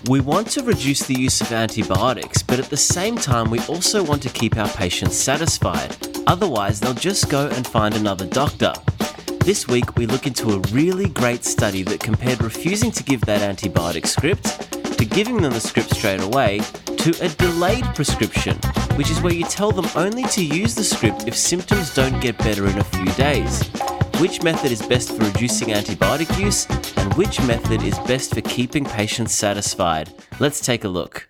We want to reduce the use of antibiotics, but at the same time, we also want to keep our patients satisfied. Otherwise, they'll just go and find another doctor. This week, we look into a really great study that compared refusing to give that antibiotic script to giving them the script straight away to a delayed prescription, which is where you tell them only to use the script if symptoms don't get better in a few days. Which method is best for reducing antibiotic use and which method is best for keeping patients satisfied? Let's take a look.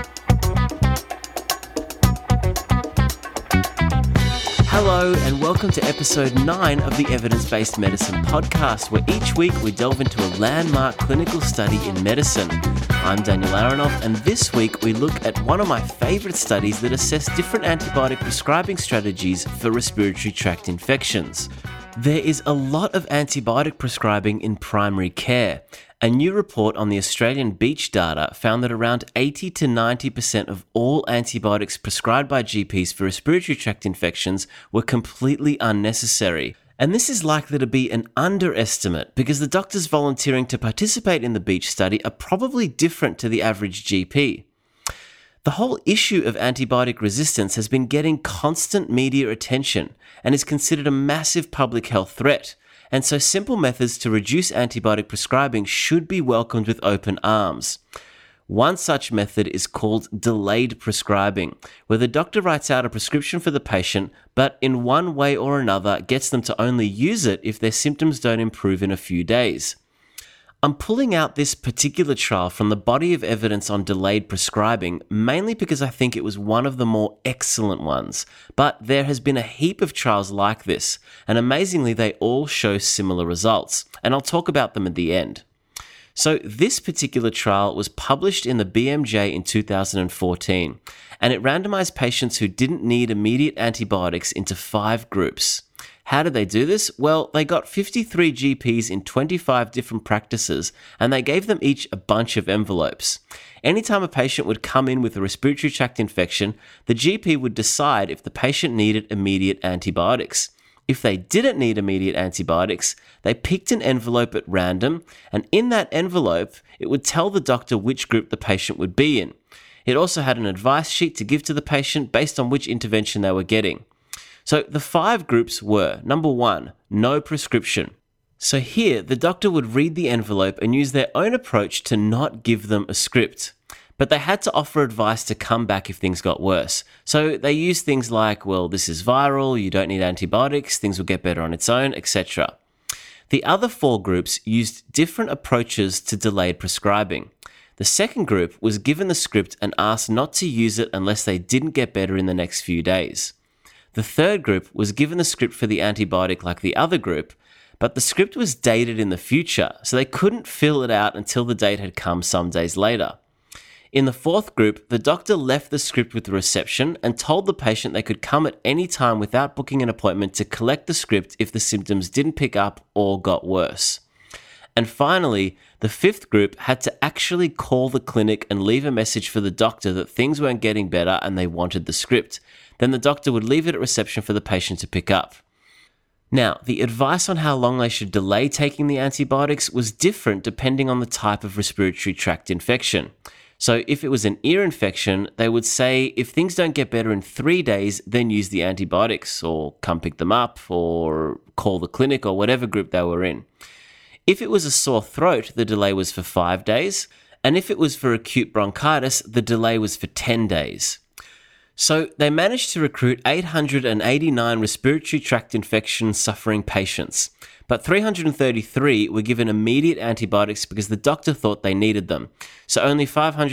Hello and welcome to episode 9 of the Evidence-Based Medicine podcast, where each week we delve into a landmark clinical study in medicine. I'm Daniel Aronoff, and this week we look at one of my favourite studies that assess different antibiotic prescribing strategies for respiratory tract infections. There is a lot of antibiotic prescribing in primary care. A new report on the Australian Beach data found that around 80 to 90% of all antibiotics prescribed by GPs for respiratory tract infections were completely unnecessary. And this is likely to be an underestimate because the doctors volunteering to participate in the Beach study are probably different to the average GP. The whole issue of antibiotic resistance has been getting constant media attention and is considered a massive public health threat. And so simple methods to reduce antibiotic prescribing should be welcomed with open arms. One such method is called delayed prescribing, where the doctor writes out a prescription for the patient, but in one way or another gets them to only use it if their symptoms don't improve in a few days. I'm pulling out this particular trial from the body of evidence on delayed prescribing, mainly because I think it was one of the more excellent ones. But there has been a heap of trials like this, and amazingly they all show similar results, and I'll talk about them at the end. So this particular trial was published in the BMJ in 2014, and it randomized patients who didn't need immediate antibiotics into 5 groups. How did they do this? Well, they got 53 GPs in 25 different practices, and they gave them each a bunch of envelopes. Anytime a patient would come in with a respiratory tract infection, the GP would decide if the patient needed immediate antibiotics. If they didn't need immediate antibiotics, they picked an envelope at random, and in that envelope, it would tell the doctor which group the patient would be in. It also had an advice sheet to give to the patient based on which intervention they were getting. So the 5 groups were, number 1, no prescription. So here, the doctor would read the envelope and use their own approach to not give them a script. But they had to offer advice to come back if things got worse. So they used things like, well, this is viral, you don't need antibiotics, things will get better on its own, etc. The other 4 groups used different approaches to delayed prescribing. The second group was given the script and asked not to use it unless they didn't get better in the next few days. The third group was given the script for the antibiotic like the other group, but the script was dated in the future, so they couldn't fill it out until the date had come some days later. In the fourth group, the doctor left the script with the reception and told the patient they could come at any time without booking an appointment to collect the script if the symptoms didn't pick up or got worse. And finally, the fifth group had to actually call the clinic and leave a message for the doctor that things weren't getting better and they wanted the script. Then the doctor would leave it at reception for the patient to pick up. Now, the advice on how long they should delay taking the antibiotics was different depending on the type of respiratory tract infection. So if it was an ear infection, they would say if things don't get better in 3 days, then use the antibiotics or come pick them up or call the clinic or whatever group they were in. If it was a sore throat, the delay was for 5 days. And if it was for acute bronchitis, the delay was for 10 days. So they managed to recruit 889 respiratory tract infection suffering patients, but 333 were given immediate antibiotics because the doctor thought they needed them. So only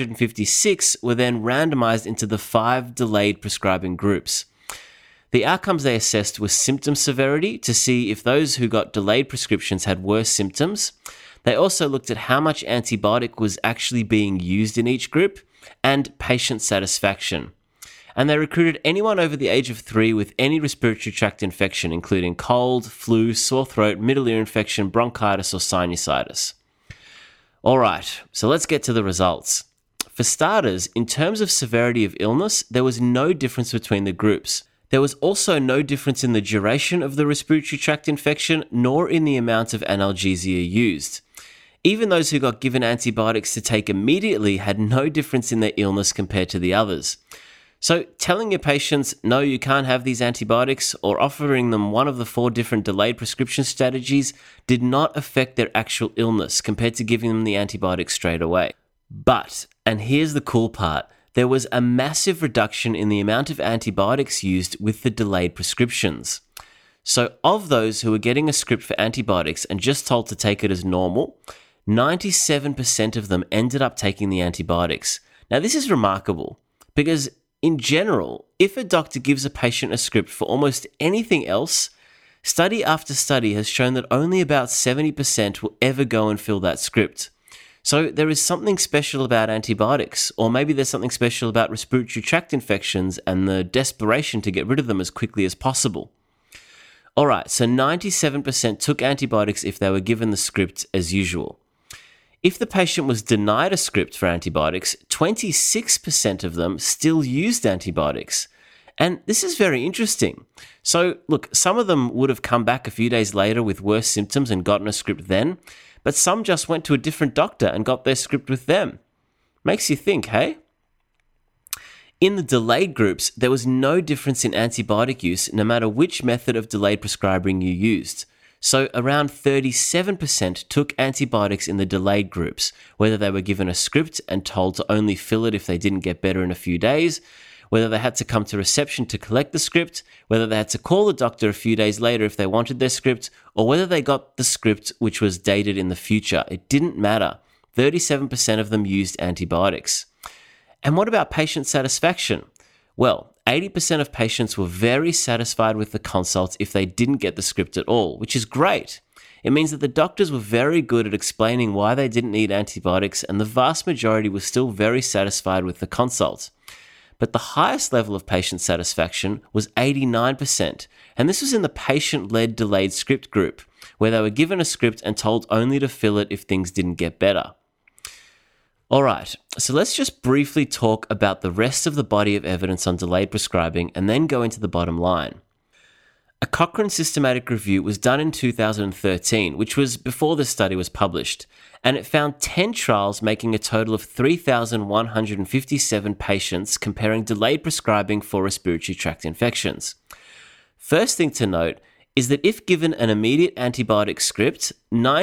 556 were then randomized into the 5 delayed prescribing groups. The outcomes they assessed were symptom severity to see if those who got delayed prescriptions had worse symptoms. They also looked at how much antibiotic was actually being used in each group and patient satisfaction. And they recruited anyone over the age of 3 with any respiratory tract infection, including cold, flu, sore throat, middle ear infection, bronchitis, or sinusitis. All right, so let's get to the results. For starters, in terms of severity of illness, there was no difference between the groups. There was also no difference in the duration of the respiratory tract infection, nor in the amount of analgesia used. Even those who got given antibiotics to take immediately had no difference in their illness compared to the others. So telling your patients, no, you can't have these antibiotics, or offering them one of the 4 different delayed prescription strategies did not affect their actual illness compared to giving them the antibiotics straight away. But, and here's the cool part, there was a massive reduction in the amount of antibiotics used with the delayed prescriptions. So of those who were getting a script for antibiotics and just told to take it as normal, 97% of them ended up taking the antibiotics. Now this is remarkable because in general, if a doctor gives a patient a script for almost anything else, study after study has shown that only about 70% will ever go and fill that script. So there is something special about antibiotics, or maybe there's something special about respiratory tract infections and the desperation to get rid of them as quickly as possible. Alright, so 97% took antibiotics if they were given the script as usual. If the patient was denied a script for antibiotics, 26% of them still used antibiotics. And this is very interesting. So, look, some of them would have come back a few days later with worse symptoms and gotten a script then, but some just went to a different doctor and got their script with them. Makes you think, hey? In the delayed groups, there was no difference in antibiotic use no matter which method of delayed prescribing you used. So around 37% took antibiotics in the delayed groups, whether they were given a script and told to only fill it if they didn't get better in a few days, whether they had to come to reception to collect the script, whether they had to call the doctor a few days later if they wanted their script, or whether they got the script which was dated in the future. It didn't matter. 37% of them used antibiotics. And what about patient satisfaction? Well, 80% of patients were very satisfied with the consults if they didn't get the script at all, which is great. It means that the doctors were very good at explaining why they didn't need antibiotics, and the vast majority was still very satisfied with the consult. But the highest level of patient satisfaction was 89%, and this was in the patient-led delayed script group, where they were given a script and told only to fill it if things didn't get better. Alright, so let's just briefly talk about the rest of the body of evidence on delayed prescribing and then go into the bottom line. A Cochrane systematic review was done in 2013, which was before the study was published, and it found 10 trials making a total of 3,157 patients comparing delayed prescribing for respiratory tract infections. First thing to note is that if given an immediate antibiotic script,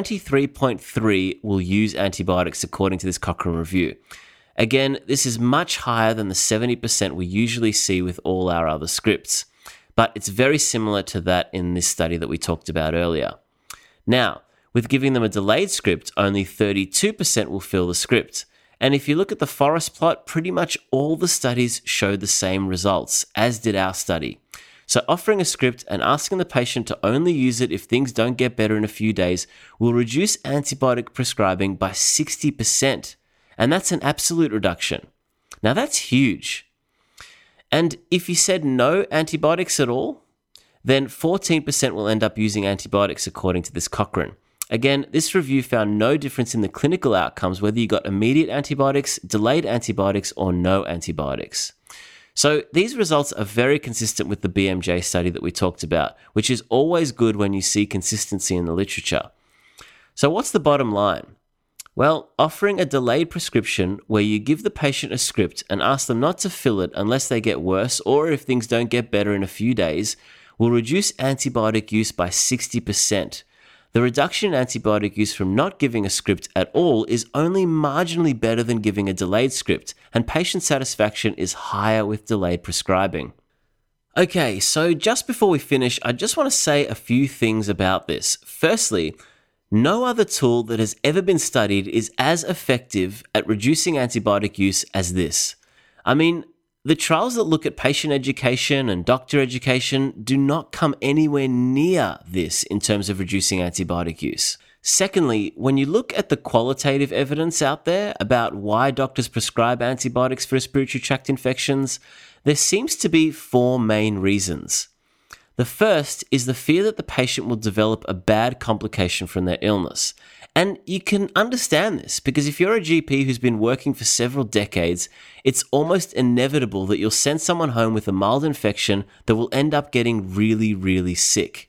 93.3% will use antibiotics according to this Cochrane review. Again, this is much higher than the 70% we usually see with all our other scripts, but it's very similar to that in this study that we talked about earlier. Now, with giving them a delayed script, only 32% will fill the script. And if you look at the forest plot, pretty much all the studies showed the same results, as did our study. So offering a script and asking the patient to only use it if things don't get better in a few days will reduce antibiotic prescribing by 60%. And that's an absolute reduction. Now that's huge. And if you said no antibiotics at all, then 14% will end up using antibiotics according to this Cochrane. Again, this review found no difference in the clinical outcomes whether you got immediate antibiotics, delayed antibiotics, or no antibiotics. So these results are very consistent with the BMJ study that we talked about, which is always good when you see consistency in the literature. So what's the bottom line? Well, offering a delayed prescription where you give the patient a script and ask them not to fill it unless they get worse or if things don't get better in a few days will reduce antibiotic use by 60%. The reduction in antibiotic use from not giving a script at all is only marginally better than giving a delayed script, and patient satisfaction is higher with delayed prescribing. Okay, so just before we finish, I just want to say a few things about this. Firstly, no other tool that has ever been studied is as effective at reducing antibiotic use as this. I mean, the trials that look at patient education and doctor education do not come anywhere near this in terms of reducing antibiotic use. Secondly, when you look at the qualitative evidence out there about why doctors prescribe antibiotics for respiratory tract infections, there seems to be 4 main reasons. The first is the fear that the patient will develop a bad complication from their illness. And you can understand this because if you're a GP who's been working for several decades, it's almost inevitable that you'll send someone home with a mild infection that will end up getting really, really sick.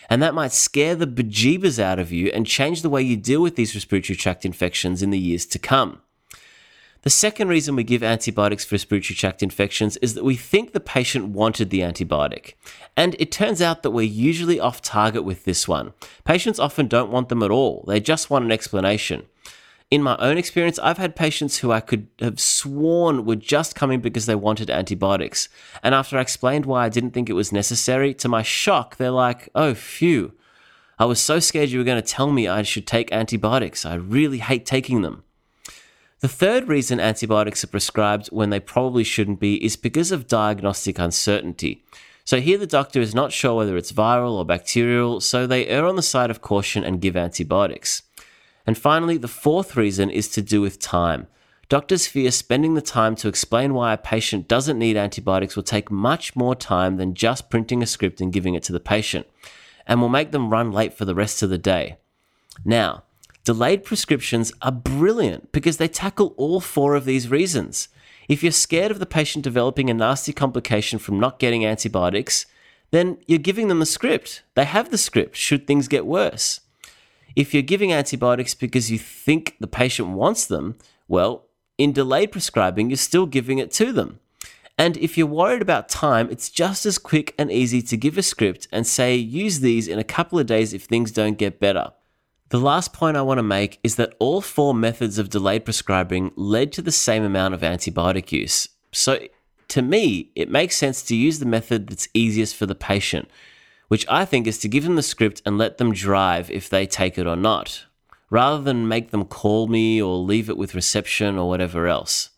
And that might scare the bejeebers out of you and change the way you deal with these respiratory tract infections in the years to come. The second reason we give antibiotics for respiratory tract infections is that we think the patient wanted the antibiotic. And it turns out that we're usually off target with this one. Patients often don't want them at all. They just want an explanation. In my own experience, I've had patients who I could have sworn were just coming because they wanted antibiotics. And after I explained why I didn't think it was necessary, to my shock, they're like, "Oh, phew. I was so scared you were going to tell me I should take antibiotics. I really hate taking them." The third reason antibiotics are prescribed when they probably shouldn't be is because of diagnostic uncertainty. So here the doctor is not sure whether it's viral or bacterial, so they err on the side of caution and give antibiotics. And finally, the fourth reason is to do with time. Doctors fear spending the time to explain why a patient doesn't need antibiotics will take much more time than just printing a script and giving it to the patient, and will make them run late for the rest of the day. Now, delayed prescriptions are brilliant because they tackle all four of these reasons. If you're scared of the patient developing a nasty complication from not getting antibiotics, then you're giving them the script. They have the script should things get worse. If you're giving antibiotics because you think the patient wants them, well, in delayed prescribing, you're still giving it to them. And if you're worried about time, it's just as quick and easy to give a script and say, use these in a couple of days if things don't get better. The last point I want to make is that all four methods of delayed prescribing led to the same amount of antibiotic use. So to me, it makes sense to use the method that's easiest for the patient, which I think is to give them the script and let them drive if they take it or not, rather than make them call me or leave it with reception or whatever else.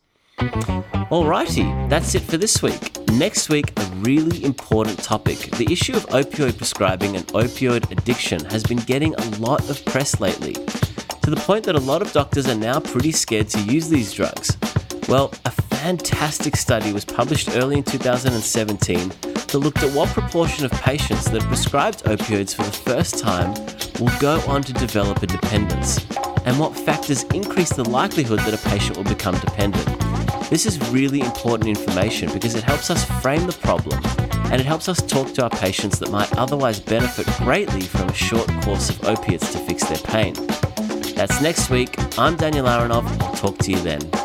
Alrighty, that's it for this week. Next week, a really important topic. The issue of opioid prescribing and opioid addiction has been getting a lot of press lately, to the point that a lot of doctors are now pretty scared to use these drugs. Well, a fantastic study was published early in 2017 that looked at what proportion of patients that prescribed opioids for the first time will go on to develop a dependence, and what factors increase the likelihood that a patient will become dependent. This is really important information because it helps us frame the problem, and it helps us talk to our patients that might otherwise benefit greatly from a short course of opiates to fix their pain. That's next week. I'm Daniel Aronov. I'll talk to you then.